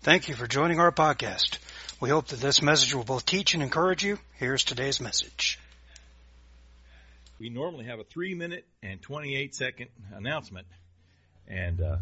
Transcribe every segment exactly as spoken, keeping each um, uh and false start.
Thank you for joining our podcast. We hope that this message will both teach and encourage you. Here's today's message. We normally have a three minute and twenty-eight second announcement, and uh,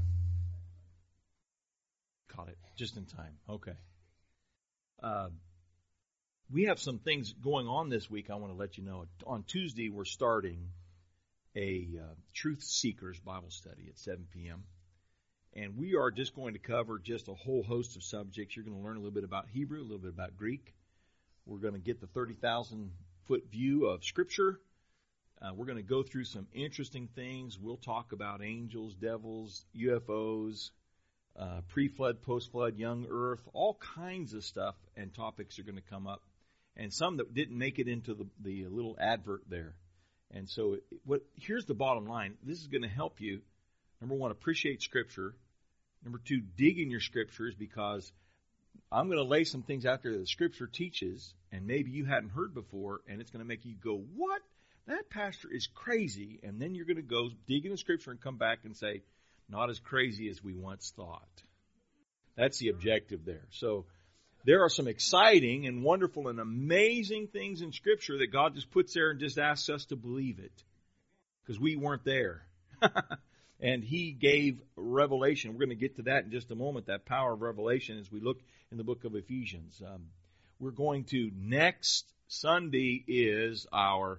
caught it just in time. Okay. Uh, we have some things going on this week I want to let you know. On Tuesday, we're starting a uh, Truth Seekers Bible study at seven p.m., and we are just going to cover just a whole host of subjects. You're going to learn a little bit about Hebrew, a little bit about Greek. We're going to get the thirty thousand foot view of Scripture. Uh, we're going to go through some interesting things. We'll talk about angels, devils, U F Os, uh, pre-flood, post-flood, young earth, all kinds of stuff and topics are going to come up. And some that didn't make it into the, the little advert there. And so what? Here's the bottom line. This is going to help you. Number one, appreciate Scripture. Number two, dig in your Scriptures, because I'm going to lay some things out there that the Scripture teaches, and maybe you hadn't heard before, and it's going to make you go, what? That pastor is crazy. And then you're going to go dig in the Scripture and come back and say, not as crazy as we once thought. That's the objective there. So there are some exciting and wonderful and amazing things in Scripture that God just puts there and just asks us to believe it, because we weren't there. And He gave revelation. We're going to get to that in just a moment, that power of revelation, as we look in the book of Ephesians. Um, we're going to, next Sunday is our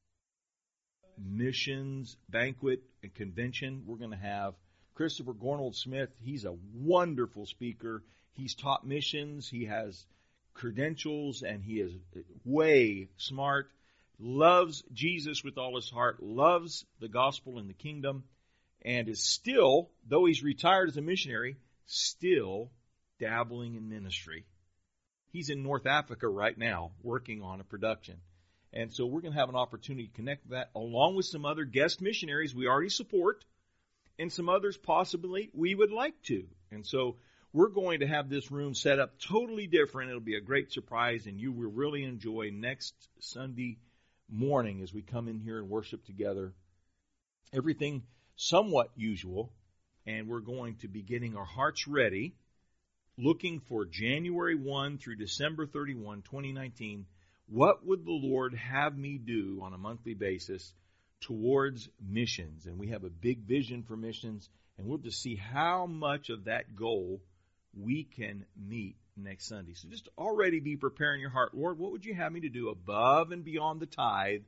missions banquet and convention. We're going to have Christopher Gornold Smith. He's a wonderful speaker. He's taught missions. He has credentials, and he is way smart. Loves Jesus with all his heart. Loves the gospel and the kingdom. And is still, though he's retired as a missionary, still dabbling in ministry. He's in North Africa right now working on a production. And so we're going to have an opportunity to connect that along with some other guest missionaries we already support and some others possibly we would like to. And so we're going to have this room set up totally different. It'll be a great surprise, and you will really enjoy next Sunday morning as we come in here and worship together. Everything somewhat usual, and we're going to be getting our hearts ready, looking for January first through December thirty-first, twenty nineteen. What would the Lord have me do on a monthly basis towards missions? And we have a big vision for missions, and we'll just see how much of that goal we can meet next Sunday. So just already be preparing your heart. Lord, what would you have me to do above and beyond the tithe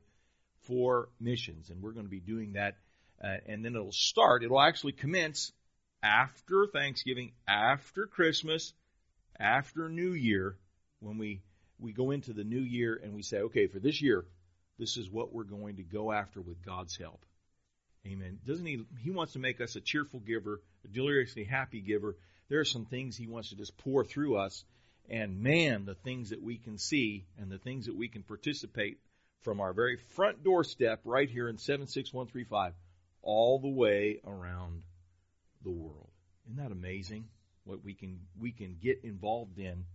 for missions? And we're going to be doing that. Uh, and then it'll start, it'll actually commence after Thanksgiving, after Christmas, after New Year, when we, we go into the new year and we say, okay, for this year, this is what we're going to go after with God's help. Amen. Doesn't He? He wants to make us a cheerful giver, a deliriously happy giver. There are some things He wants to just pour through us. And man, the things that we can see and the things that we can participate from our very front doorstep right here in seven six one three five. All the way around the world. Isn't that amazing? What we can we can get involved in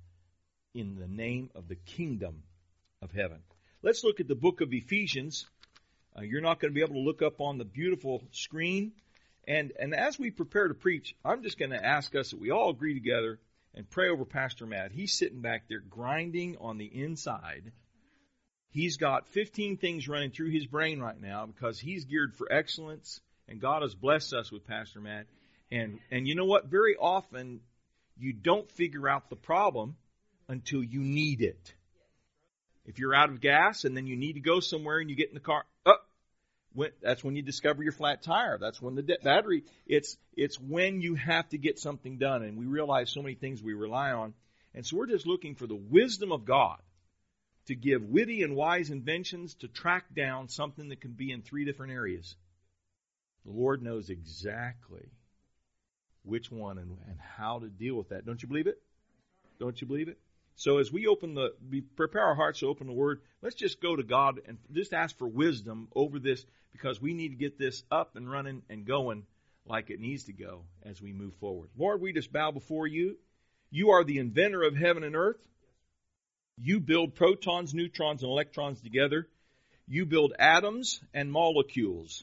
in the name of the kingdom of heaven. Let's look at the book of Ephesians. Uh, you're not going to be able to look up on the beautiful screen. And, and as we prepare to preach, I'm just going to ask us that we all agree together and pray over Pastor Matt. He's sitting back there grinding on the inside. He's got fifteen things running through his brain right now because he's geared for excellence, and God has blessed us with Pastor Matt. And and you know what? Very often you don't figure out the problem until you need it. If you're out of gas and then you need to go somewhere and you get in the car, oh, when, that's when you discover your flat tire. That's when the de- battery, it's it's when you have to get something done. And we realize so many things we rely on. And so we're just looking for the wisdom of God to give witty and wise inventions to track down something that can be in three different areas. The Lord knows exactly which one and, and how to deal with that. Don't you believe it? Don't you believe it? So as we open the, we prepare our hearts to open the Word, let's just go to God and just ask for wisdom over this, because we need to get this up and running and going like it needs to go as we move forward. Lord, we just bow before you. You are the inventor of heaven and earth. You build protons, neutrons, and electrons together. You build atoms and molecules.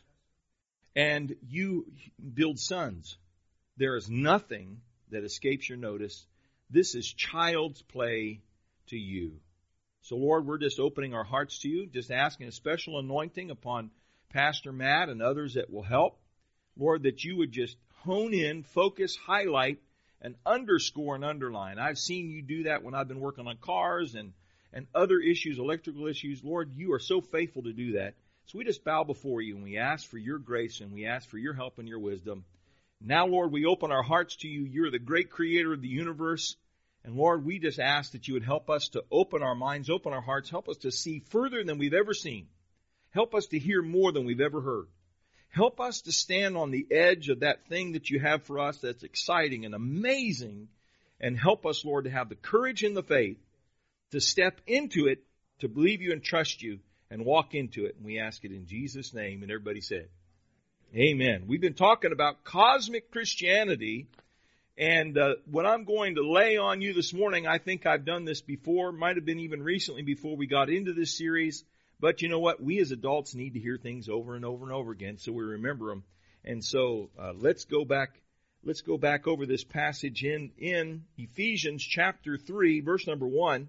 And you build suns. There is nothing that escapes your notice This is child's play to you. So, Lord, we're just opening our hearts to you, just asking a special anointing upon Pastor Matt and others that will help. Lord, that you would just hone in, focus, highlight, and underscore and underline. I've seen you do that when I've been working on cars and, and other issues, electrical issues. Lord, you are so faithful to do that. So we just bow before you and we ask for your grace and we ask for your help and your wisdom. Now, Lord, we open our hearts to you. You're the great creator of the universe. And Lord, we just ask that you would help us to open our minds, open our hearts, help us to see further than we've ever seen. Help us to hear more than we've ever heard. Help us to stand on the edge of that thing that you have for us that's exciting and amazing. And help us, Lord, to have the courage and the faith to step into it, to believe you and trust you, and walk into it. And we ask it in Jesus' name. And everybody said, amen. We've been talking about cosmic Christianity. And uh, what I'm going to lay on you this morning, I think I've done this before, might have been even recently before we got into this series. But you know what? We as adults need to hear things over and over and over again so we remember them. And so uh, let's go back. Let's go back over this passage in, in Ephesians chapter three, verse number one.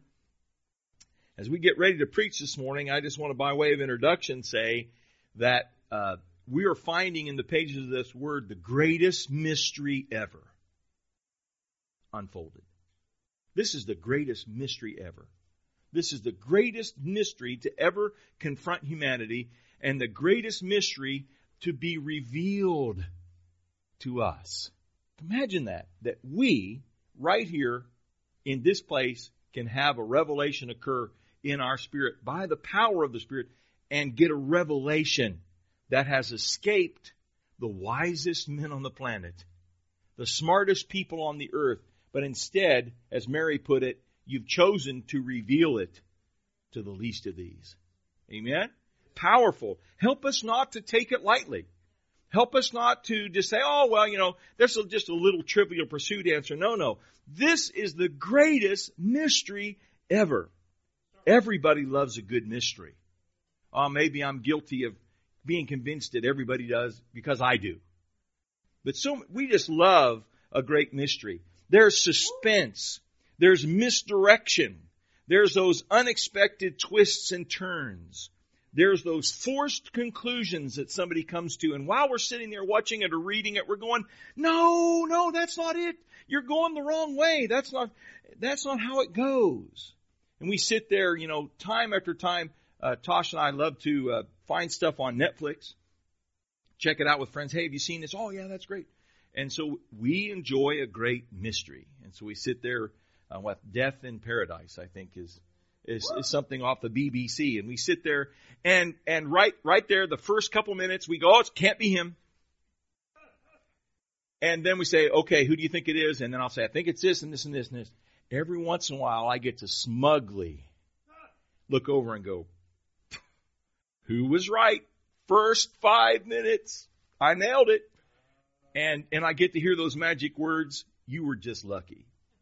As we get ready to preach this morning, I just want to, by way of introduction, say that uh, we are finding in the pages of this word the greatest mystery ever unfolded. This is the greatest mystery ever. This is the greatest mystery to ever confront humanity and the greatest mystery to be revealed to us. Imagine that, that we, right here in this place, can have a revelation occur in our spirit by the power of the Spirit and get a revelation that has escaped the wisest men on the planet, the smartest people on the earth. But instead, as Mary put it, you've chosen to reveal it to the least of these. Amen? Powerful. Help us not to take it lightly. Help us not to just say, oh, well, you know, this is just a little trivial pursuit answer. No, no. This is the greatest mystery ever. Everybody loves a good mystery. Oh, maybe I'm guilty of being convinced that everybody does because I do. But so we just love a great mystery. There's suspense. There's misdirection. There's those unexpected twists and turns. There's those forced conclusions that somebody comes to. And while we're sitting there watching it or reading it, we're going, no, no, that's not it. You're going the wrong way. That's not, that's not how it goes. And we sit there, you know, time after time. Uh, Tosh and I love to uh, find stuff on Netflix. Check it out with friends. Hey, have you seen this? Oh, yeah, that's great. And so we enjoy a great mystery. And so we sit there uh, with Death in Paradise, I think, is, is is something off the B B C. And we sit there, and and right right there, the first couple minutes, we go, oh, it can't be him. And then we say, okay, who do you think it is? And then I'll say, I think it's this and this and this and this. Every once in a while, I get to smugly look over and go, who was right? First five minutes, I nailed it. And and I get to hear those magic words, you were just lucky.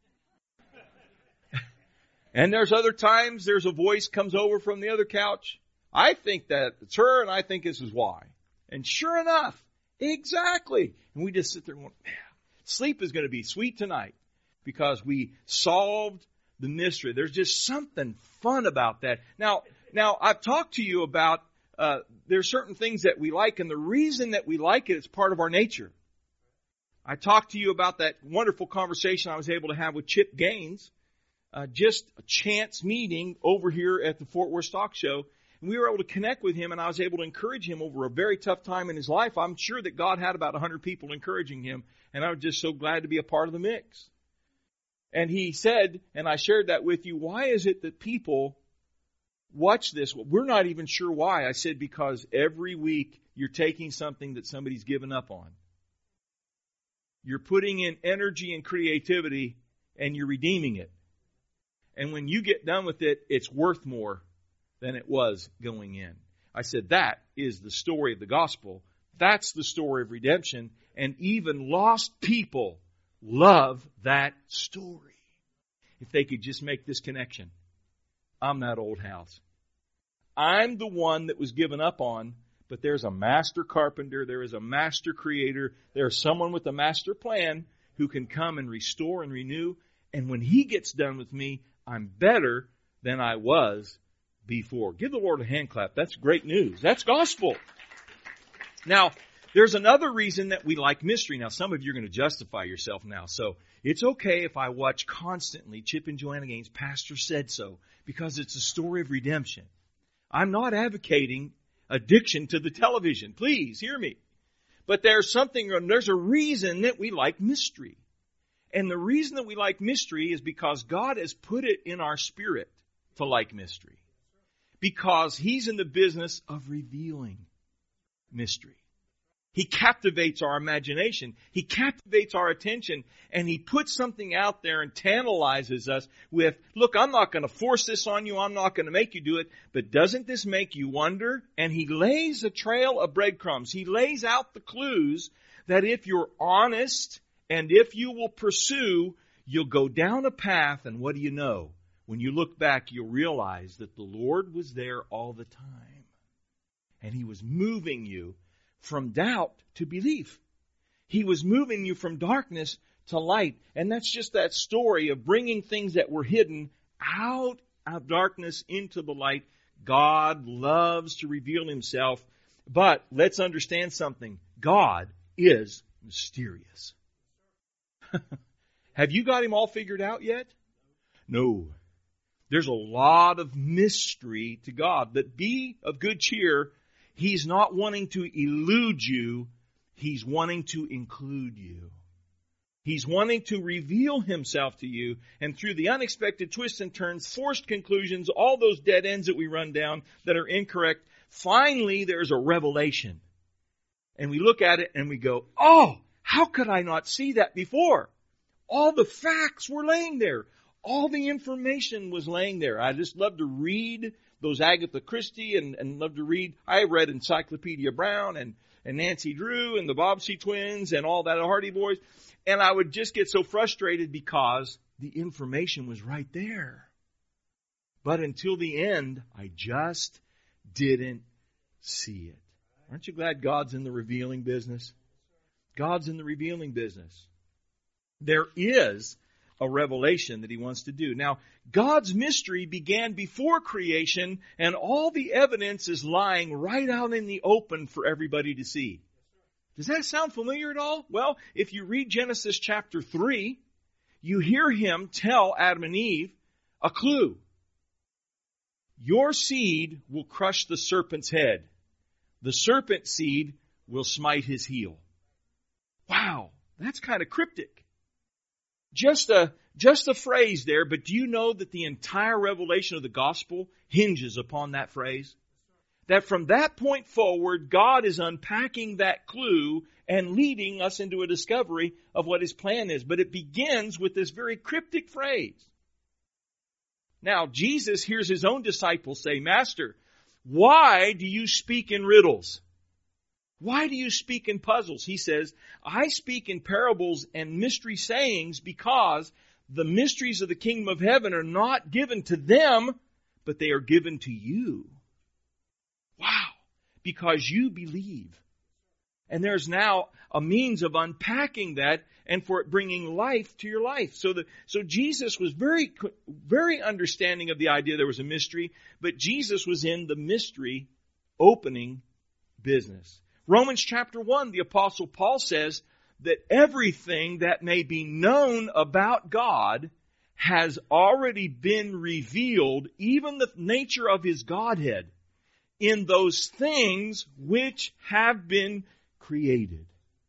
And there's other times, there's a voice comes over from the other couch. I think that it's her, and I think this is why. And sure enough, exactly. And we just sit there and go, man, sleep is going to be sweet tonight because we solved the mystery. There's just something fun about that. Now, now I've talked to you about uh, there's certain things that we like, and the reason that we like it is part of our nature. I talked to you about that wonderful conversation I was able to have with Chip Gaines, uh, just a chance meeting over here at the Fort Worth Stock Show. And we were able to connect with him, and I was able to encourage him over a very tough time in his life. I'm sure that God had about one hundred people encouraging him, and I was just so glad to be a part of the mix. And he said, and I shared that with you, why is it that people watch this? Well, we're not even sure why. I said, because every week you're taking something that somebody's given up on. You're putting in energy and creativity, and you're redeeming it. And when you get done with it, it's worth more than it was going in. I said, that is the story of the gospel. That's the story of redemption. And even lost people love that story. If they could just make this connection. I'm that old house. I'm the one that was given up on, but there's a master carpenter, there is a master creator, there's someone with a master plan who can come and restore and renew. And when He gets done with me, I'm better than I was before. Give the Lord a hand clap. That's great news. That's gospel. Now, there's another reason that we like mystery. Now, some of you are going to justify yourself now. So it's okay if I watch constantly Chip and Joanna Gaines' Pastor Said So, because it's a story of redemption. I'm not advocating addiction to the television. Please hear me. But there's something, there's a reason that we like mystery. And the reason that we like mystery is because God has put it in our spirit to like mystery. Because He's in the business of revealing mystery. He captivates our imagination. He captivates our attention. And He puts something out there and tantalizes us with, look, I'm not going to force this on you. I'm not going to make you do it. But doesn't this make you wonder? And He lays a trail of breadcrumbs. He lays out the clues that if you're honest and if you will pursue, you'll go down a path. And what do you know? When you look back, you'll realize that the Lord was there all the time. And He was moving you from doubt to belief. He was moving you from darkness to light. And that's just that story of bringing things that were hidden out of darkness into the light. God loves to reveal Himself. But let's understand something. God is mysterious. Have you got Him all figured out yet? No. There's a lot of mystery to God. But be of good cheer. He's not wanting to elude you. He's wanting to include you. He's wanting to reveal Himself to you. And through the unexpected twists and turns, forced conclusions, all those dead ends that we run down that are incorrect, finally there's a revelation. And we look at it and we go, oh, how could I not see that before? All the facts were laying there. All the information was laying there. I just love to read those Agatha Christie and, and love to read. I read Encyclopedia Brown and, and Nancy Drew and the Bobbsey twins and all that Hardy Boys. And I would just get so frustrated because the information was right there. But until the end, I just didn't see it. Aren't you glad God's in the revealing business? God's in the revealing business. There is a revelation that He wants to do. Now, God's mystery began before creation, and all the evidence is lying right out in the open for everybody to see. Does that sound familiar at all? Well, if you read Genesis chapter three, you hear Him tell Adam and Eve a clue. Your seed will crush the serpent's head. The serpent's seed will smite his heel. Wow, that's kind of cryptic. Just a, just a phrase there, but do you know that the entire revelation of the gospel hinges upon that phrase? That from that point forward, God is unpacking that clue and leading us into a discovery of what His plan is. But it begins with this very cryptic phrase. Now, Jesus hears His own disciples say, Master, why do you speak in riddles? Why do you speak in puzzles? He says, I speak in parables and mystery sayings because the mysteries of the kingdom of heaven are not given to them, but they are given to you. Wow. Because you believe. And there's now a means of unpacking that and for it bringing life to your life. So the, so Jesus was very, very understanding of the idea there was a mystery, but Jesus was in the mystery opening business. Romans chapter one, the Apostle Paul says that everything that may be known about God has already been revealed, even the nature of His Godhead, in those things which have been created.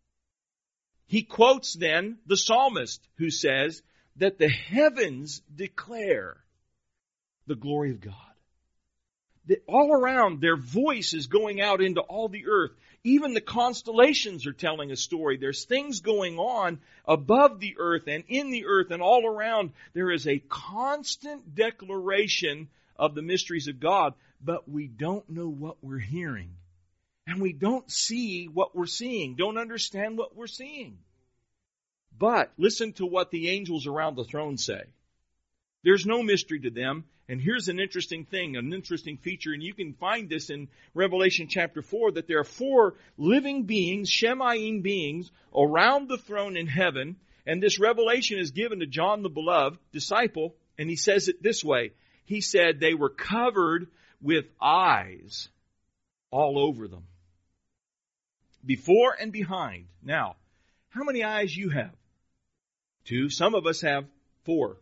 He quotes then the psalmist who says that the heavens declare the glory of God. That all around, their voice is going out into all the earth. Even the constellations are telling a story. There's things going on above the earth and in the earth and all around. There is a constant declaration of the mysteries of God, but we don't know what we're hearing. And we don't see what we're seeing, don't understand what we're seeing. But listen to what the angels around the throne say. There's no mystery to them. And here's an interesting thing, an interesting feature, and you can find this in Revelation chapter four, that there are four living beings, Shemaim beings, around the throne in heaven, And this revelation is given to John the beloved disciple, and he says it this way. He said they were covered with eyes all over them, before and behind. Now, how many eyes you have? Two. Some of us have four.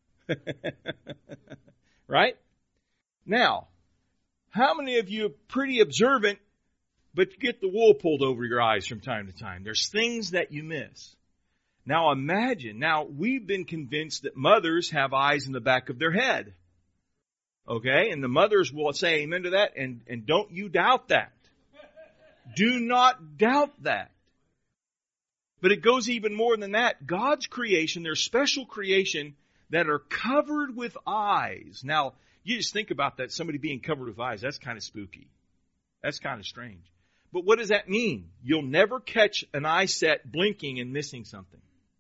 Right? Now, how many of you are pretty observant, but you get the wool pulled over your eyes from time to time? There's things that you miss. Now imagine, now we've been convinced that mothers have eyes in the back of their head. Okay? And the mothers will say amen to that, and, and don't you doubt that. Do not doubt that. But it goes even more than that. God's creation, there's special creation that are covered with eyes. Now, you just think about that, somebody being covered with eyes. That's kind of spooky. That's kind of strange. But what does that mean? You'll never catch an eye set blinking and missing something.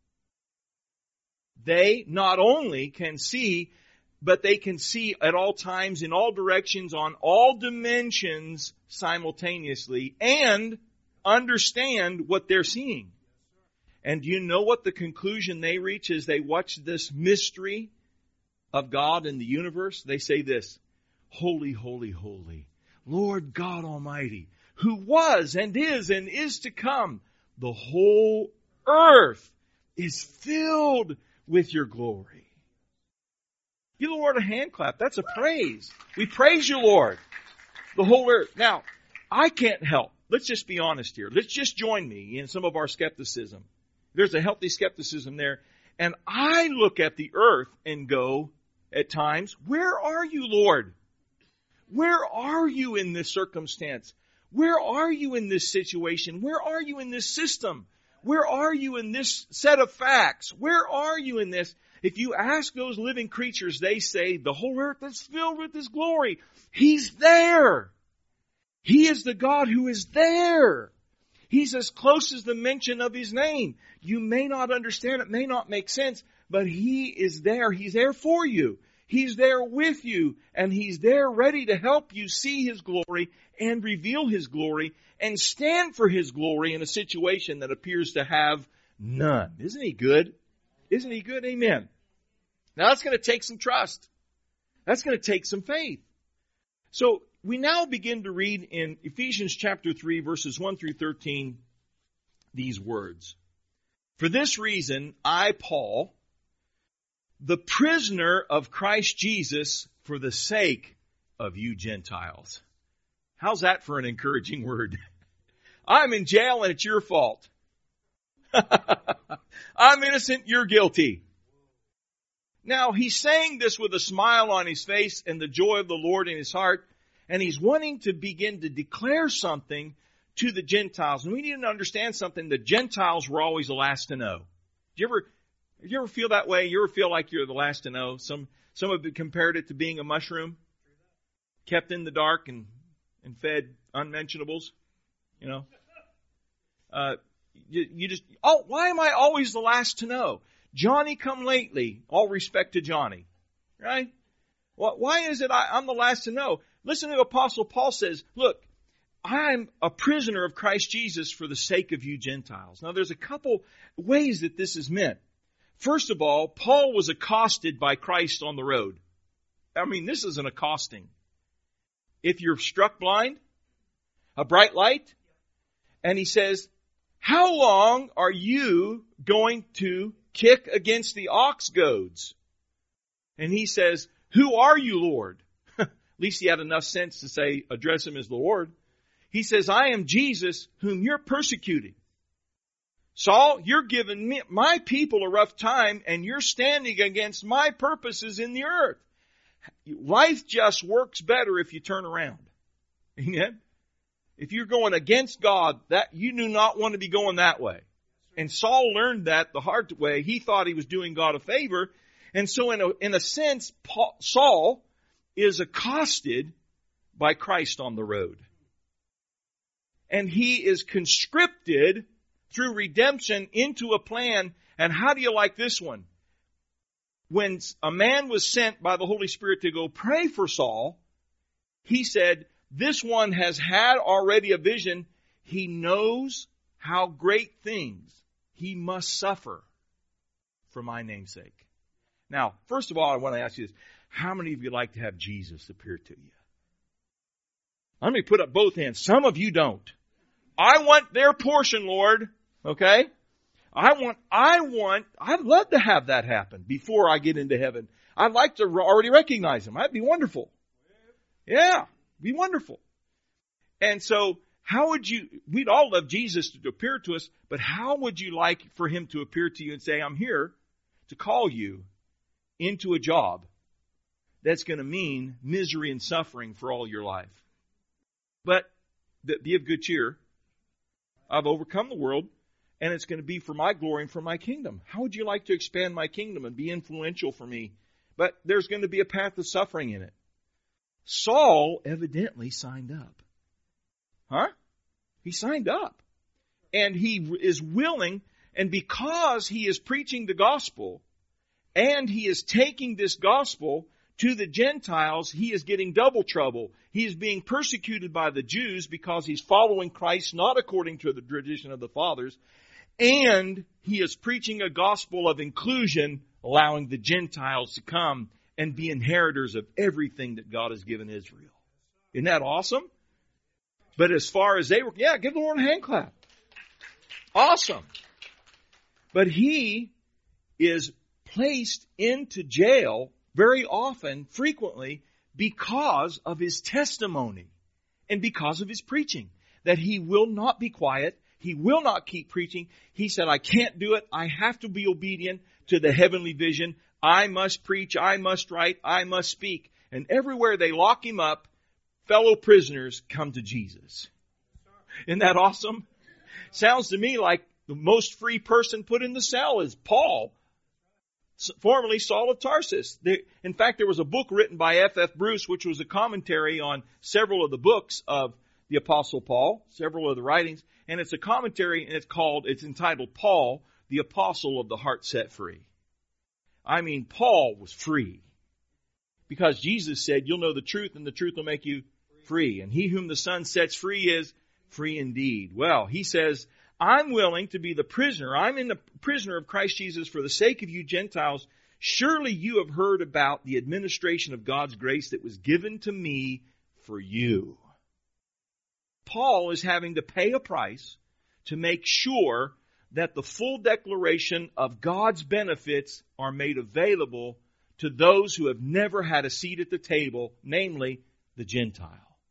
They not only can see, but they can see at all times, in all directions, on all dimensions simultaneously, and understand what they're seeing. And do you know what the conclusion they reach as they watch this mystery of God in the universe? They say this: Holy, holy, holy, Lord God Almighty, who was and is and is to come. The whole earth is filled with your glory. Give the Lord a hand clap. That's a praise. We praise you, Lord. The whole earth. Now, I can't help. Let's just be honest here. Let's just join me in some of our skepticism. There's a healthy skepticism there. And I look at the earth and go, at times, where are you, Lord? Where are you in this circumstance? Where are you in this situation? Where are you in this system? Where are you in this set of facts? Where are you in this? If you ask those living creatures, they say, the whole earth is filled with His glory. He's there. He is the God who is there. He's as close as the mention of His name. You may not understand, it may not make sense, but He is there. He's there for you. He's there with you, and He's there ready to help you see His glory and reveal His glory and stand for His glory in a situation that appears to have none. Isn't He good? Isn't He good? Amen. Now that's going to take some trust. That's going to take some faith. So we now begin to read in Ephesians chapter three, verses one through thirteen, these words. For this reason, I, Paul, the prisoner of Christ Jesus, for the sake of you Gentiles. How's that for an encouraging word? I'm in jail and it's your fault. I'm innocent, you're guilty. Now, he's saying this with a smile on his face and the joy of the Lord in his heart, and he's wanting to begin to declare something to the Gentiles. And we need to understand something. The Gentiles were always the last to know. Do you ever, do you ever feel that way? You ever feel like you're the last to know? Some, some have compared it to being a mushroom, kept in the dark and, and fed unmentionables, you know. Uh, you, you just, oh, why am I always the last to know? Johnny come lately, all respect to Johnny, right? Well, why is it I, I'm the last to know? Listen to Apostle Paul says, look, I'm a prisoner of Christ Jesus for the sake of you Gentiles. Now, there's a couple ways that this is meant. First of all, Paul was accosted by Christ on the road. I mean, this is an accosting. If you're struck blind, a bright light, and he says, how long are you going to kick against the ox goads? And he says, who are you, Lord? At least he had enough sense to say, address him as Lord. He says, I am Jesus whom you're persecuting. Saul, you're giving me, my people a rough time, and you're standing against my purposes in the earth. Life just works better if you turn around. Amen? If you're going against God, that you do not want to be going that way. And Saul learned that the hard way. He thought he was doing God a favor. And so in a, in a sense, Paul, Saul is accosted by Christ on the road. And he is conscripted through redemption into a plan. And how do you like this one? When a man was sent by the Holy Spirit to go pray for Saul, he said, this one has had already a vision. He knows how great things he must suffer for my name's sake. Now, first of all, I want to ask you this. How many of you like to have Jesus appear to you? Let me put up both hands. Some of you don't. I want their portion, Lord. Okay? I want, I want, I'd love to have that happen before I get into heaven. I'd like to already recognize Him. That'd be wonderful. Yeah, be wonderful. And so, how would you, we'd all love Jesus to appear to us, but how would you like for Him to appear to you and say, I'm here to call you into a job that's going to mean misery and suffering for all your life? But be of good cheer. I've overcome the world, and it's going to be for my glory and for my kingdom. How would you like to expand my kingdom and be influential for me? But there's going to be a path of suffering in it. Saul evidently signed up. Huh? He signed up. And he is willing, and because he is preaching the gospel, and he is taking this gospel to the Gentiles, he is getting double trouble. He is being persecuted by the Jews because he's following Christ not according to the tradition of the fathers. And he is preaching a gospel of inclusion, allowing the Gentiles to come and be inheritors of everything that God has given Israel. Isn't that awesome? But as far as they were, yeah, give the Lord a hand clap. Awesome. But he is placed into jail very often, frequently, because of his testimony and because of his preaching. That he will not be quiet. He will not keep preaching. He said, I can't do it. I have to be obedient to the heavenly vision. I must preach. I must write. I must speak. And everywhere they lock him up, fellow prisoners come to Jesus. Isn't that awesome? Sounds to me like the most free person put in the cell is Paul, formerly Saul of Tarsus. In fact, there was a book written by F F Bruce, which was a commentary on several of the books of the Apostle Paul, several of the writings, and it's a commentary, and it's called, it's entitled Paul, the Apostle of the Heart Set Free. I mean, Paul was free. Because Jesus said, you'll know the truth, and the truth will make you free. And he whom the Son sets free is free indeed. Well, he says, I'm willing to be the prisoner. I'm in the prisoner of Christ Jesus for the sake of you Gentiles. Surely you have heard about the administration of God's grace that was given to me for you. Paul is having to pay a price to make sure that the full declaration of God's benefits are made available to those who have never had a seat at the table, namely the Gentile.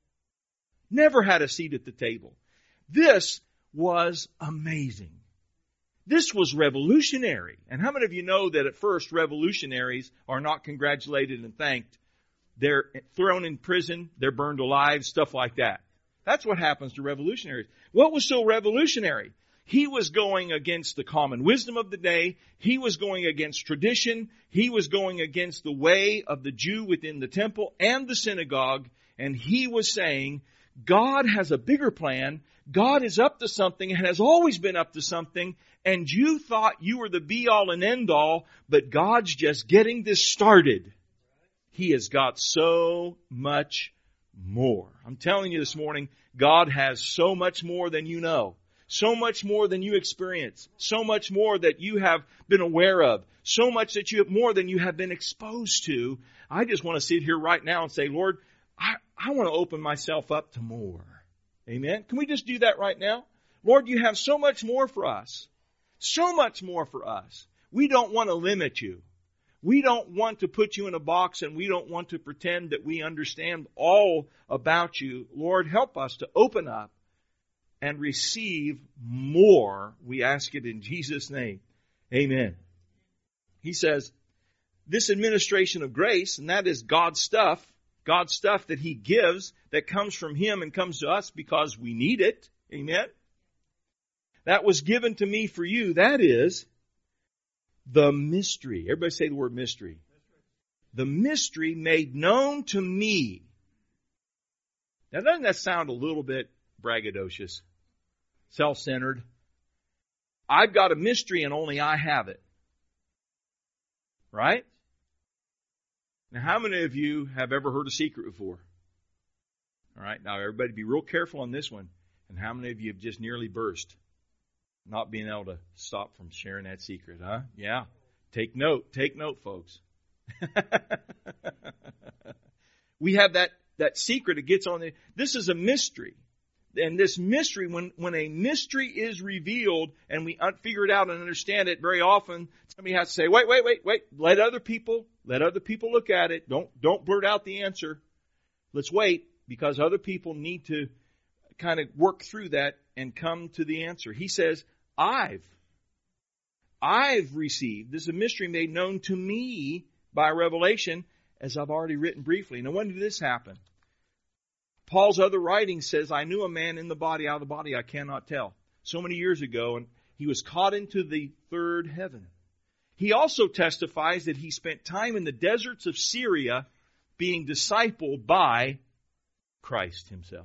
Never had a seat at the table. This was amazing. This was revolutionary. And how many of you know that at first revolutionaries are not congratulated and thanked? They're thrown in prison, they're burned alive, stuff like that. That's what happens to revolutionaries. What was so revolutionary? He was going against the common wisdom of the day. He was going against tradition. He was going against the way of the Jew within the temple and the synagogue. And he was saying, God has a bigger plan. God is up to something and has always been up to something. And you thought you were the be-all and end-all, but God's just getting this started. He has got so much more. I'm telling you this morning, God has so much more than you know. So much more than you experience. So much more that you have been aware of. So much that you have more than you have been exposed to. I just want to sit here right now and say, Lord, I, I want to open myself up to more. Amen? Can we just do that right now? Lord, you have so much more for us. So much more for us. We don't want to limit you. We don't want to put you in a box, and we don't want to pretend that we understand all about you. Lord, help us to open up and receive more. We ask it in Jesus' name. Amen. He says, this administration of grace, and that is God's stuff, God's stuff that He gives, that comes from Him and comes to us because we need it. Amen. That was given to me for you. That is the mystery. Everybody say the word mystery. The mystery made known to me. Now, doesn't that sound a little bit braggadocious? Self-centered? I've got a mystery and only I have it. Right? Now, how many of you have ever heard a secret before? All right, now everybody be real careful on this one. And how many of you have just nearly burst? Not being able to stop from sharing that secret, huh? Yeah. Take note. Take note, folks. We have that, that secret. It gets on the, this is a mystery. And this mystery, when, when a mystery is revealed and we un- figure it out and understand it, very often somebody has to say, wait, wait, wait, wait, let other people, let other people look at it. Don't, don't blurt out the answer. Let's wait, because other people need to kind of work through that and come to the answer. He says, I've, I've received, this is a mystery made known to me by revelation, as I've already written briefly. Now, when did this happen? Paul's other writing says, I knew a man in the body, out of the body, I cannot tell. So many years ago, and he was caught into the third heaven. He also testifies that he spent time in the deserts of Syria being discipled by Christ himself.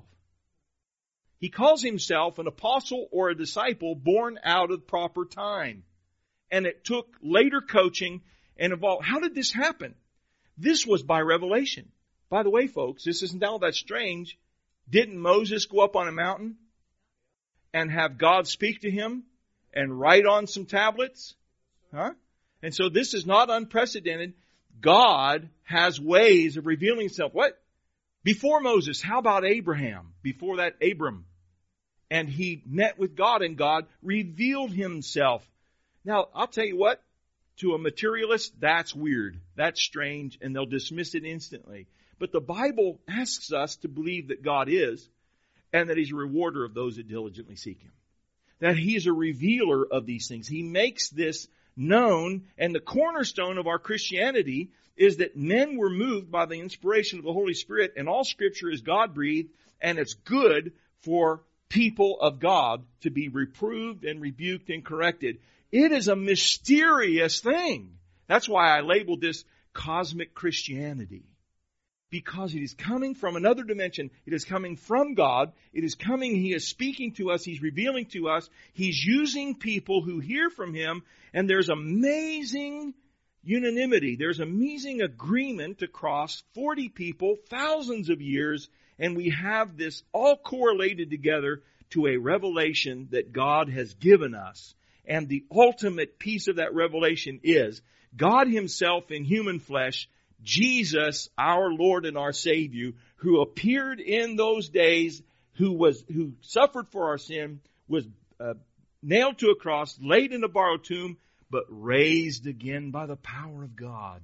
He calls himself an apostle or a disciple born out of proper time. And it took later coaching and evolved. How did this happen? This was by revelation. By the way, folks, this isn't all that strange. Didn't Moses go up on a mountain and have God speak to him and write on some tablets? Huh? And so this is not unprecedented. God has ways of revealing himself. What? Before Moses, how about Abraham? Before that, Abram. And he met with God, and God revealed himself. Now, I'll tell you what. To a materialist, that's weird. That's strange, and they'll dismiss it instantly. But the Bible asks us to believe that God is, and that He's a rewarder of those that diligently seek Him. That He is a revealer of these things. He makes this known, and the cornerstone of our Christianity is that men were moved by the inspiration of the Holy Spirit, and all Scripture is God-breathed, and it's good for people of God to be reproved and rebuked and corrected. It is a mysterious thing. That's why I labeled this cosmic Christianity. Because it is coming from another dimension. It is coming from God. It is coming, He is speaking to us. He's revealing to us. He's using people who hear from Him. And there's amazing unanimity. There's amazing agreement across forty people, thousands of years. And we have this all correlated together to a revelation that God has given us. And the ultimate piece of that revelation is God Himself in human flesh, Jesus, our Lord and our Savior, who appeared in those days, who was who suffered for our sin, was uh, nailed to a cross, laid in a borrowed tomb, but raised again by the power of God.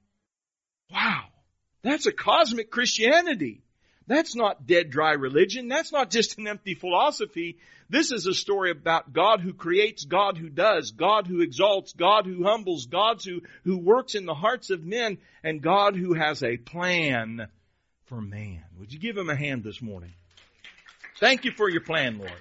Wow! That's a cosmic Christianity. That's not dead, dry religion. That's not just an empty philosophy. This is a story about God who creates, God who does, God who exalts, God who humbles, God who, who works in the hearts of men, and God who has a plan for man. Would you give Him a hand this morning? Thank you for your plan, Lord.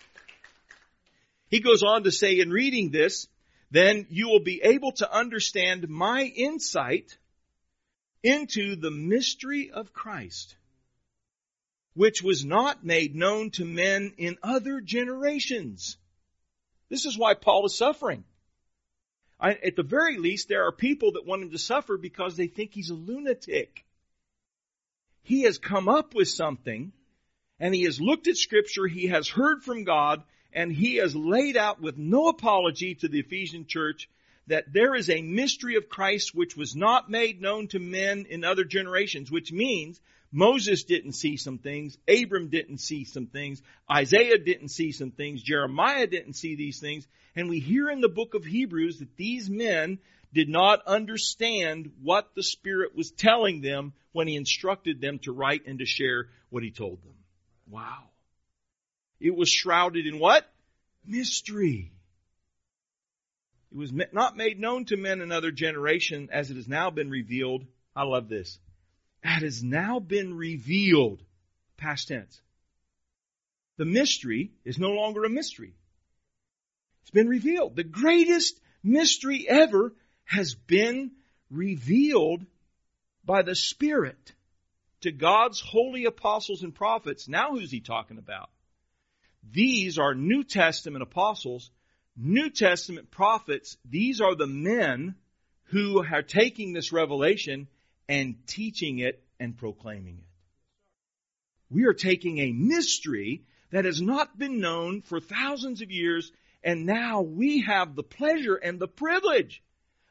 He goes on to say, in reading this, then you will be able to understand my insight into the mystery of Christ, which was not made known to men in other generations. This is why Paul is suffering. I, at the very least, there are people that want him to suffer because they think he's a lunatic. He has come up with something, and he has looked at Scripture, he has heard from God, and he has laid out with no apology to the Ephesian church that there is a mystery of Christ which was not made known to men in other generations, which means Moses didn't see some things. Abram didn't see some things. Isaiah didn't see some things. Jeremiah didn't see these things. And we hear in the book of Hebrews that these men did not understand what the Spirit was telling them when He instructed them to write and to share what He told them. Wow. It was shrouded in what? Mystery. It was not made known to men in other generation as it has now been revealed. I love this. That has now been revealed. Past tense. The mystery is no longer a mystery. It's been revealed. The greatest mystery ever has been revealed by the Spirit to God's holy apostles and prophets. Now who's He talking about? These are New Testament apostles, New Testament prophets. These are the men who are taking this revelation and teaching it and proclaiming it. We are taking a mystery that has not been known for thousands of years, and now we have the pleasure and the privilege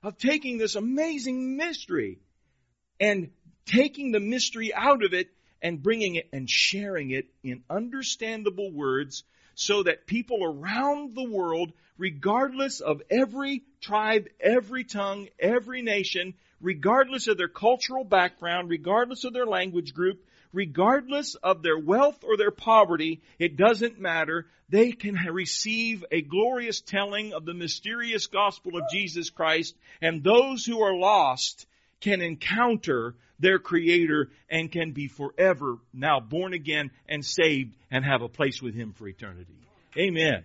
of taking this amazing mystery and taking the mystery out of it and bringing it and sharing it in understandable words so that people around the world, regardless of every tribe, every tongue, every nation, regardless of their cultural background, regardless of their language group, regardless of their wealth or their poverty, it doesn't matter. They can receive a glorious telling of the mysterious gospel of Jesus Christ, and those who are lost can encounter their Creator and can be forever now born again and saved and have a place with Him for eternity. Amen.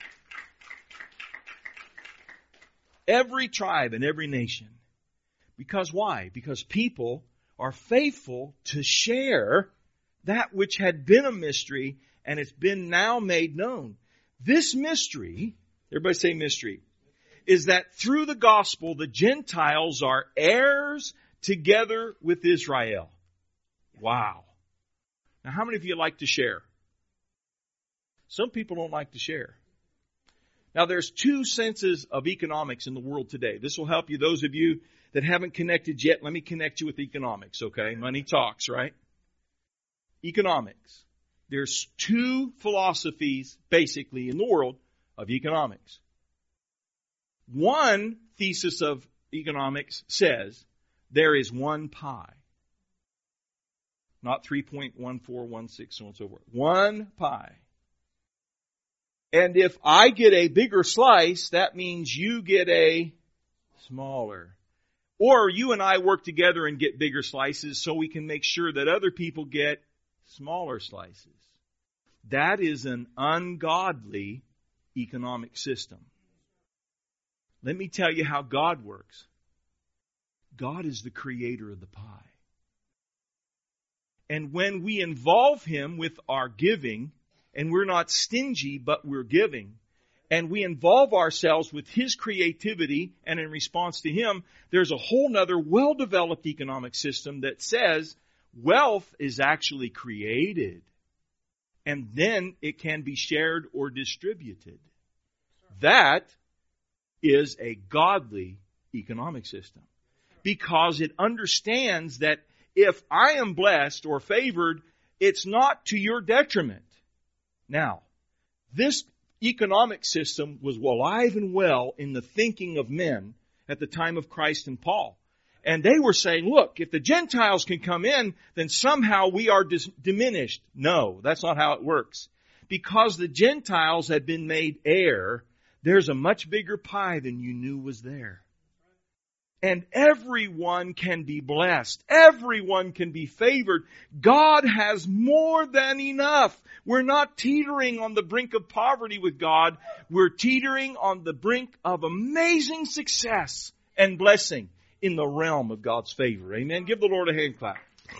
Every tribe and every nation. Because why? Because people are faithful to share that which had been a mystery and it's been now made known. This mystery, everybody say mystery, is that through the gospel the Gentiles are heirs together with Israel. Wow. Now how many of you like to share? Some people don't like to share. Now there's two senses of economics in the world today. This will help you, those of you that haven't connected yet. Let me connect you with economics, okay? Money talks, right? Economics. There's two philosophies, basically, in the world of economics. One thesis of economics says there is one pie. Not three point one four one six, so on and so forth. One pie. And if I get a bigger slice, that means you get a smaller. Or you and I work together and get bigger slices so we can make sure that other people get smaller slices. That is an ungodly economic system. Let me tell you how God works. God is the creator of the pie. And when we involve Him with our giving, and we're not stingy, but we're giving, and we involve ourselves with His creativity, and in response to Him, there's a whole nother well-developed economic system that says wealth is actually created, and then it can be shared or distributed. That is a godly economic system, because it understands that if I am blessed or favored, it's not to your detriment. Now, this economic system was alive and well in the thinking of men at the time of Christ and Paul. And they were saying, look, if the Gentiles can come in, then somehow we are dis- diminished. No, that's not how it works. Because the Gentiles had been made heir, there's a much bigger pie than you knew was there. And everyone can be blessed. Everyone can be favored. God has more than enough. We're not teetering on the brink of poverty with God. We're teetering on the brink of amazing success and blessing in the realm of God's favor. Amen. Give the Lord a hand clap.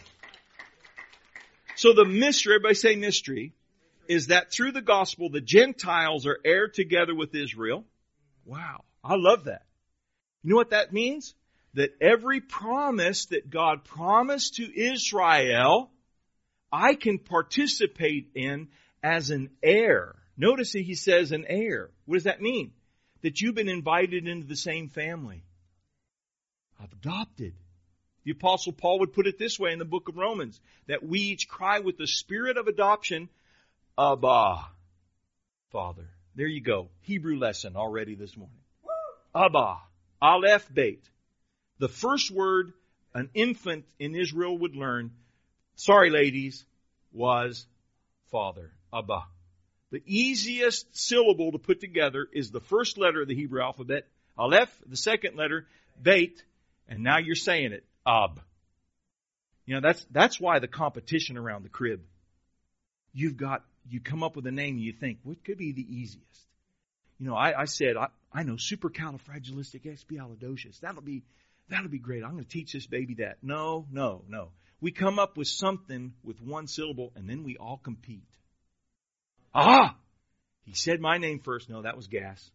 So the mystery, everybody say mystery, is that through the gospel, the Gentiles are heir together with Israel. Wow. I love that. You know what that means? That every promise that God promised to Israel, I can participate in as an heir. Notice that He says an heir. What does that mean? That you've been invited into the same family. Adopted. The Apostle Paul would put it this way in the book of Romans, that we each cry with the spirit of adoption, Abba, Father. There you go. Hebrew lesson already this morning. Abba. Aleph Beit. The first word an infant in Israel would learn, sorry ladies, was father. Abba. The easiest syllable to put together is the first letter of the Hebrew alphabet, Aleph, the second letter, Beit, and now you're saying it, Ab. You know, that's that's why the competition around the crib. You've got, you come up with a name and you think, what could be the easiest? You know, I, I said, I, I know supercalifragilisticexpialidocious. That'll be, that'll be great. I'm going to teach this baby that. No, no, no. We come up with something with one syllable and then we all compete. Ah! He said my name first. No, that was gas.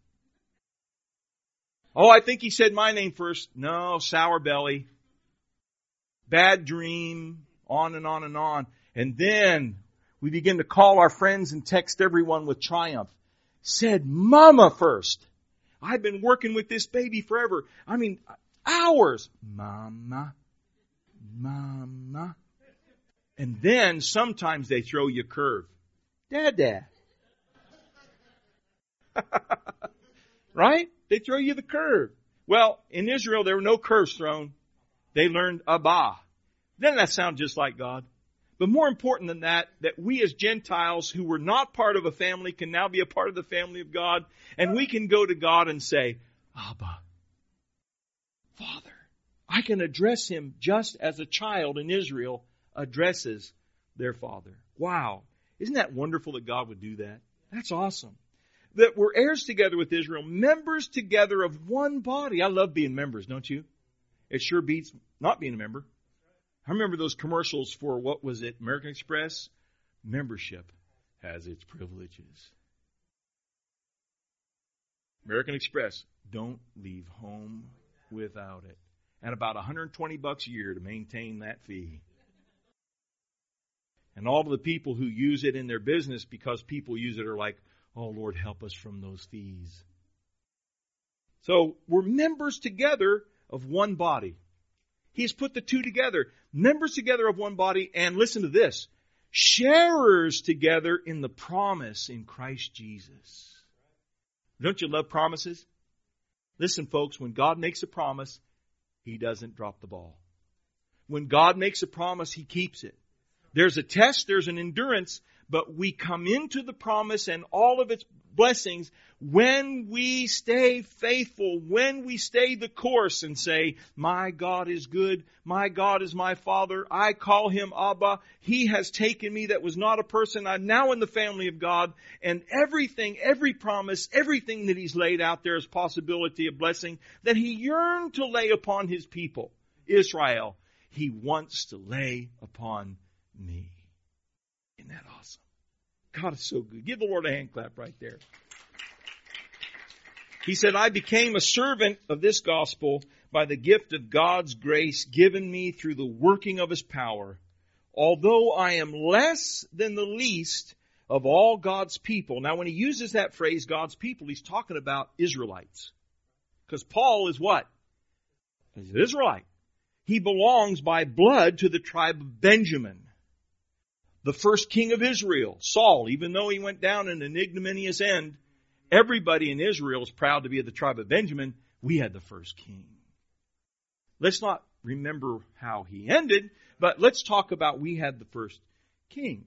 Oh, I think he said my name first. No, sour belly. Bad dream. On and on and on. And then we begin to call our friends and text everyone with triumph. Said mama first. I've been working with this baby forever. I mean, hours. Mama, mama. And then sometimes they throw you a curve. Dada. Right? They throw you the curve. Well, in Israel, there were no curves thrown. They learned Abba. Doesn't that sound just like God? But more important than that, that we as Gentiles who were not part of a family can now be a part of the family of God. And we can go to God and say, Abba, Father. I can address Him just as a child in Israel addresses their father. Wow. Isn't that wonderful that God would do that? That's awesome. That we're heirs together with Israel, members together of one body. I love being members, don't you? It sure beats not being a member. I remember those commercials for, what was it, American Express? Membership has its privileges. American Express, don't leave home without it. And about one hundred twenty bucks a year to maintain that fee. And all of the people who use it in their business because people use it are like, oh, Lord, help us from those fees. So we're members together of one body. He's put the two together. Members together of one body. And listen to this. Sharers together in the promise in Christ Jesus. Don't you love promises? Listen, folks, when God makes a promise, He doesn't drop the ball. When God makes a promise, He keeps it. There's a test, there's an endurance, but we come into the promise and all of its blessings when we stay faithful, when we stay the course and say, my God is good, my God is my Father, I call Him Abba, He has taken me that was not a person, I'm now in the family of God, and everything, every promise, everything that He's laid out there is possibility of blessing that He yearned to lay upon His people, Israel, He wants to lay upon me. Isn't that awesome? God is so good. Give the Lord a hand clap right there. He said, I became a servant of this gospel by the gift of God's grace given me through the working of His power. Although I am less than the least of all God's people. Now, when he uses that phrase, God's people, he's talking about Israelites. Because Paul is what? He's an Israelite. He belongs by blood to the tribe of Benjamin. The first king of Israel, Saul, even though he went down in an ignominious end, everybody in Israel is proud to be of the tribe of Benjamin. We had the first king. Let's not remember how he ended, but let's talk about we had the first king.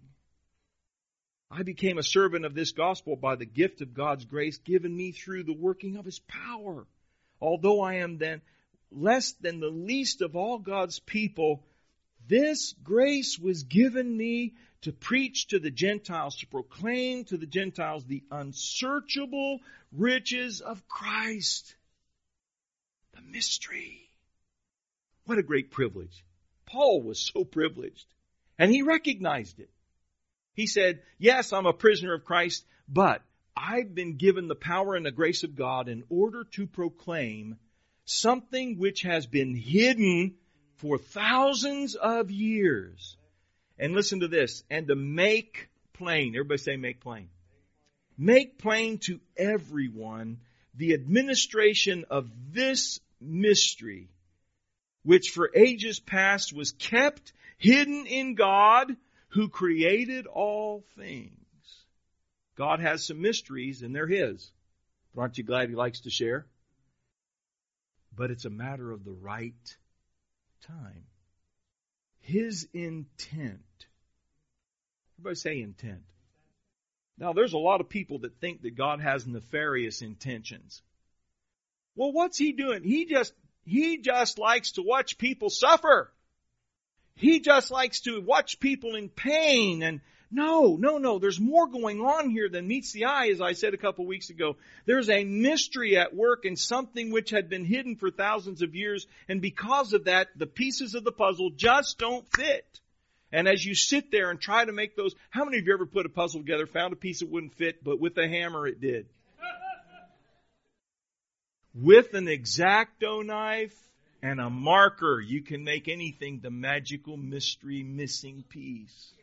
I became a servant of this gospel by the gift of God's grace given me through the working of His power. Although I am then less than the least of all God's people, this grace was given me to preach to the Gentiles, to proclaim to the Gentiles the unsearchable riches of Christ. The mystery. What a great privilege. Paul was so privileged. And he recognized it. He said, yes, I'm a prisoner of Christ, but I've been given the power and the grace of God in order to proclaim something which has been hidden for thousands of years. And listen to this. And to make plain. Everybody say make plain. Make plain to everyone the administration of this mystery, which for ages past was kept hidden in God, who created all things. God has some mysteries and they're His. But aren't you glad He likes to share? But it's a matter of the right time. His intent. Everybody say intent. Now there's a lot of people that think that God has nefarious intentions. Well, what's He doing? He just, He just likes to watch people suffer. He just likes to watch people in pain. And no, no, no. There's more going on here than meets the eye, as I said a couple weeks ago. There's a mystery at work and something which had been hidden for thousands of years. And because of that, the pieces of the puzzle just don't fit. And as you sit there and try to make those, how many of you ever put a puzzle together, found a piece that wouldn't fit, but with a hammer it did? With an X-Acto knife and a marker, you can make anything the magical mystery missing piece.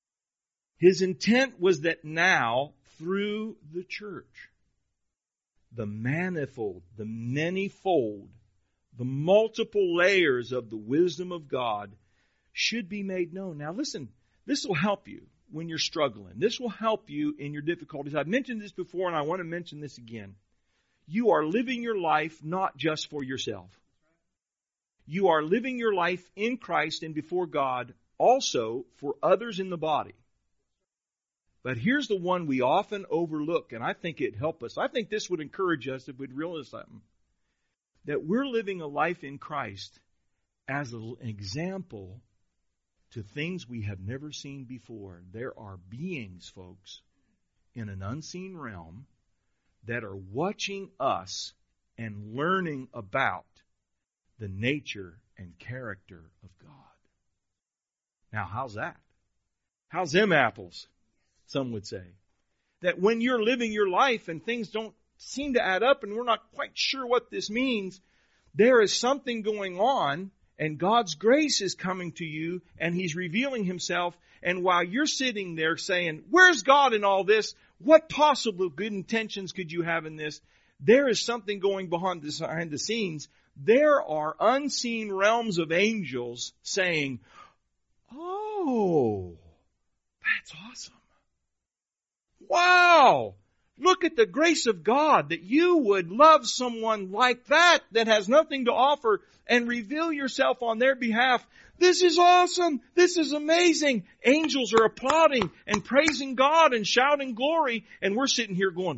His intent was that now, through the church, the manifold, the manyfold, the multiple layers of the wisdom of God should be made known. Now listen, this will help you when you're struggling. This will help you in your difficulties. I've mentioned this before and I want to mention this again. You are living your life not just for yourself. You are living your life in Christ and before God also for others in the body. But here's the one we often overlook, and I think it'd help us. I think this would encourage us if we'd realize something. That we're living a life in Christ as an example to things we have never seen before. There are beings, folks, in an unseen realm that are watching us and learning about the nature and character of God. Now, how's that? How's them apples? Some would say. That when you're living your life and things don't seem to add up and we're not quite sure what this means, there is something going on and God's grace is coming to you and He's revealing Himself. And while you're sitting there saying, where's God in all this? What possible good intentions could you have in this? There is something going behind the, behind the scenes. There are unseen realms of angels saying, oh, that's awesome. Wow! Look at the grace of God that you would love someone like that that has nothing to offer and reveal yourself on their behalf. This is awesome. This is amazing. Angels are applauding and praising God and shouting glory. And we're sitting here going,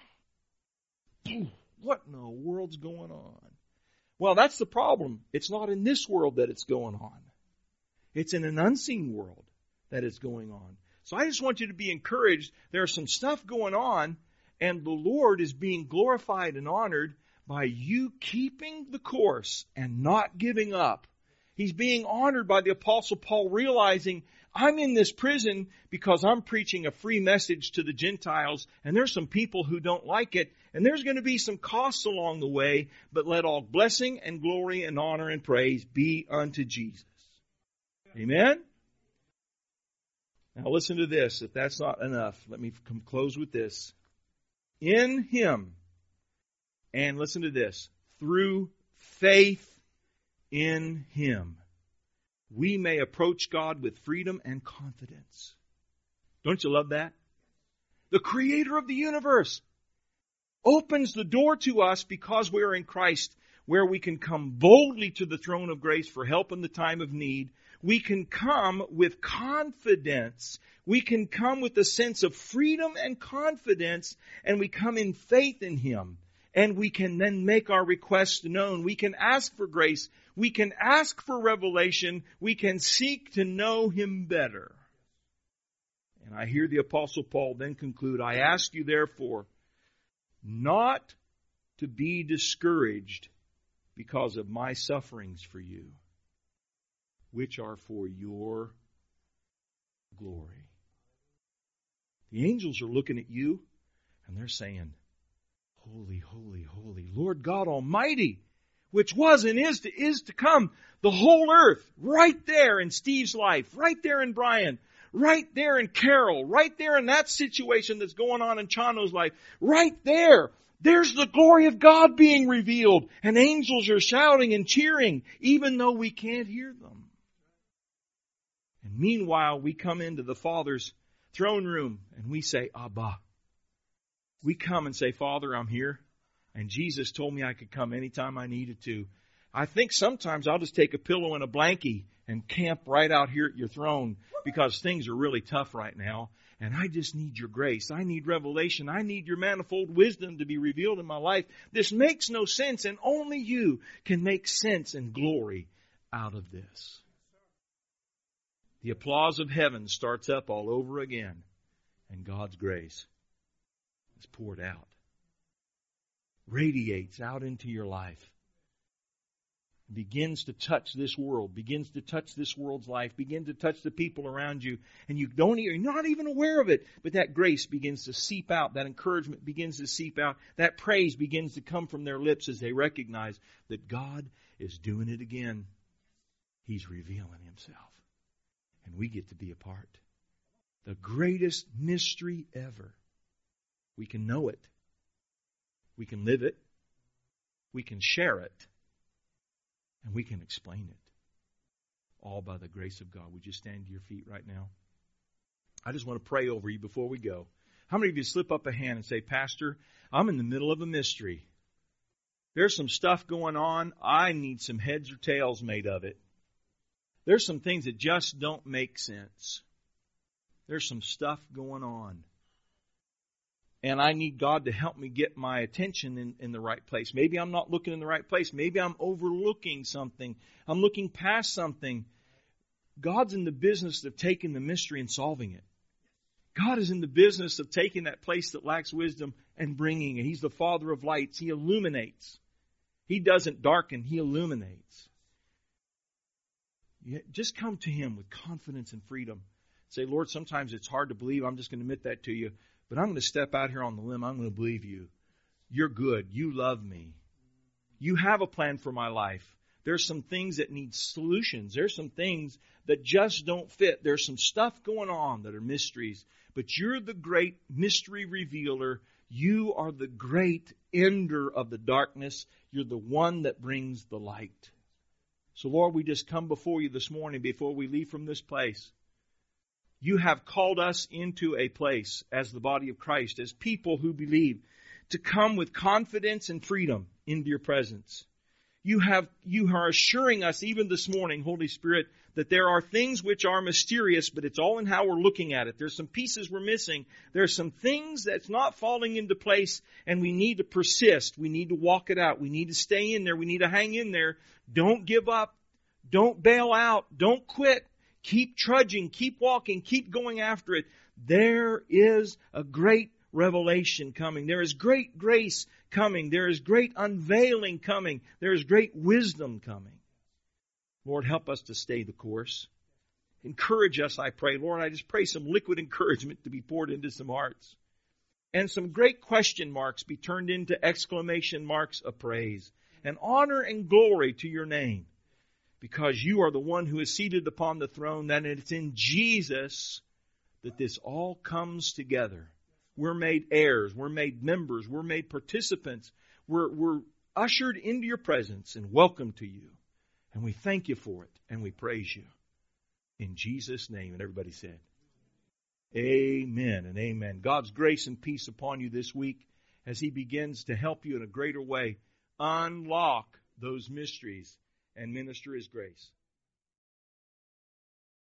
what in the world's going on? Well, that's the problem. It's not in this world that it's going on. It's in an unseen world that it's going on. So I just want you to be encouraged. There's some stuff going on, and the Lord is being glorified and honored by you keeping the course and not giving up. He's being honored by the Apostle Paul realizing, I'm in this prison because I'm preaching a free message to the Gentiles, and there's some people who don't like it, and there's going to be some costs along the way, but let all blessing and glory and honor and praise be unto Jesus. Amen? Now listen to this. If that's not enough, let me come close with this. In Him, and listen to this, through faith in Him, we may approach God with freedom and confidence. Don't you love that? The Creator of the universe opens the door to us because we are in Christ, where we can come boldly to the throne of grace for help in the time of need. We can come with confidence. We can come with a sense of freedom and confidence, and we come in faith in Him. And we can then make our requests known. We can ask for grace. We can ask for revelation. We can seek to know Him better. And I hear the Apostle Paul then conclude, I ask you therefore not to be discouraged because of my sufferings for you, which are for your glory. The angels are looking at you and they're saying, holy, holy, holy, Lord God Almighty, which was and is to is to come. The whole earth, right there in Steve's life, right there in Brian, right there in Carol, right there in that situation that's going on in Chano's life, right there. There's the glory of God being revealed, and angels are shouting and cheering, even though we can't hear them. And meanwhile, we come into the Father's throne room and we say, Abba. We come and say, Father, I'm here. And Jesus told me I could come anytime I needed to. I think sometimes I'll just take a pillow and a blankie and camp right out here at your throne because things are really tough right now. And I just need your grace. I need revelation. I need your manifold wisdom to be revealed in my life. This makes no sense, and only you can make sense and glory out of this. The applause of heaven starts up all over again, and God's grace is poured out, radiates out into your life, begins to touch this world, begins to touch this world's life, begins to touch the people around you, and you don't, you're not even aware of it, but that grace begins to seep out, that encouragement begins to seep out, that praise begins to come from their lips as they recognize that God is doing it again. He's revealing Himself, and we get to be a part. The greatest mystery ever. We can know it. We can live it. We can share it. And we can explain it. All by the grace of God. Would you stand to your feet right now? I just want to pray over you before we go. How many of you slip up a hand and say, Pastor, I'm in the middle of a mystery. There's some stuff going on. I need some heads or tails made of it. There's some things that just don't make sense. There's some stuff going on. And I need God to help me get my attention in, in the right place. Maybe I'm not looking in the right place. Maybe I'm overlooking something. I'm looking past something. God's in the business of taking the mystery and solving it. God is in the business of taking that place that lacks wisdom and bringing it. He's the Father of lights. He illuminates. He doesn't darken. He illuminates. Just come to Him with confidence and freedom. Say, Lord, sometimes it's hard to believe. I'm just going to admit that to you. But I'm going to step out here on the limb. I'm going to believe you. You're good. You love me. You have a plan for my life. There's some things that need solutions. There's some things that just don't fit. There's some stuff going on that are mysteries. But you're the great mystery revealer. You are the great ender of the darkness. You're the one that brings the light. So, Lord, we just come before you this morning before we leave from this place. You have called us into a place as the body of Christ, as people who believe, to come with confidence and freedom into your presence. You have, you are assuring us even this morning, Holy Spirit, that there are things which are mysterious, but it's all in how we're looking at it. There's some pieces we're missing. There's some things that's not falling into place, and we need to persist. We need to walk it out. We need to stay in there. We need to hang in there. Don't give up. Don't bail out. Don't quit. Keep trudging. Keep walking. Keep going after it. There is a great revelation coming. There is great grace coming. There is great unveiling coming. There is great wisdom coming. Lord, help us to stay the course. Encourage us, I pray. Lord, I just pray some liquid encouragement to be poured into some hearts. And some great question marks be turned into exclamation marks of praise. And honor and glory to your name. Because you are the one who is seated upon the throne. That it's in Jesus that this all comes together. We're made heirs. We're made members. We're made participants. We're, we're ushered into your presence and welcome to you. And we thank you for it. And we praise you. In Jesus' name. And everybody said, amen and amen. God's grace and peace upon you this week as He begins to help you in a greater way unlock those mysteries and minister His grace.